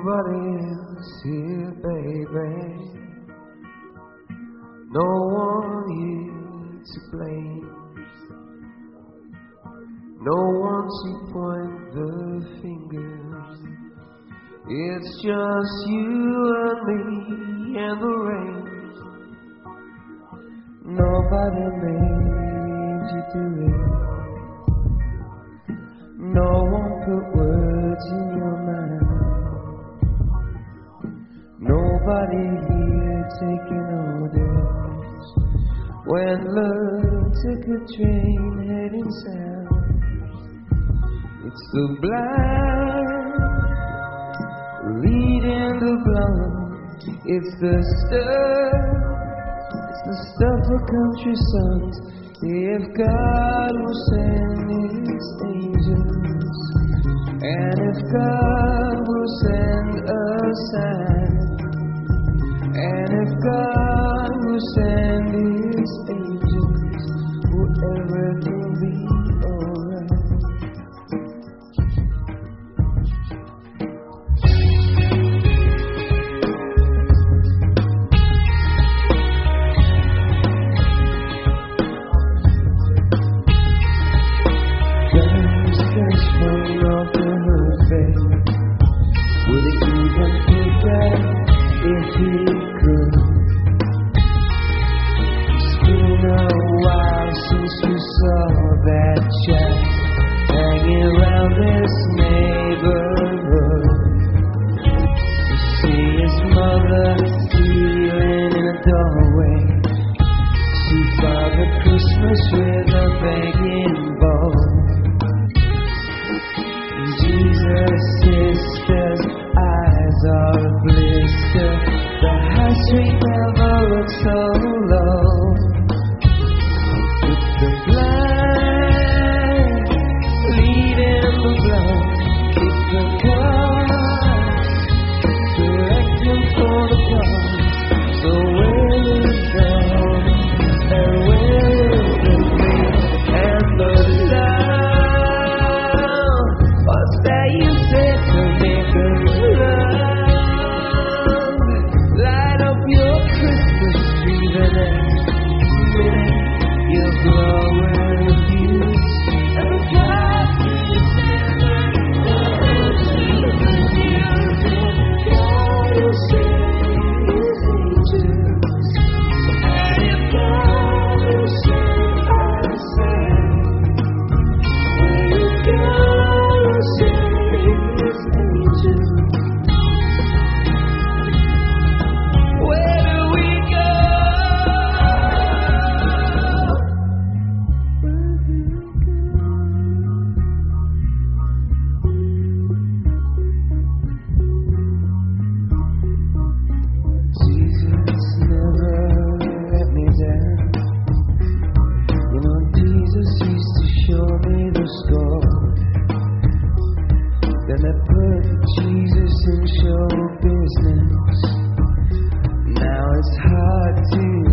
Nobody's here, baby. No one here to blame. No one to point the finger. It's just you and me and the rain. Nobody made you do it. No one put words in your mouth. Nobody here taking orders when love took a train heading south. It's the blind leading the blind. It's the stuff of country songs. If God will send His angels, and if God will send a sign, and if God will send His angels, will everything be alright? Falling off to her face. Would it even pick up if he could? It's been a while since you saw that child hanging around this neighborhood. You see his mother kneeling in a doorway to Father Christmas with a begging bowl. Jesus' sister's eyes are a blister. The high street never looks so low. With the blind leading the blind, keep the cars directing for the cars. So where is them and where is the me and the love? That you said to make us love. Light up your Christmas tree the next minute. You're glowing with youth and the God will send His angels, and if God will send a sign, will God send His angels? Where do we go? Jesus never let me down. You know, Jesus used to show me the score. Then they put Jesus in show business. Now it's hard to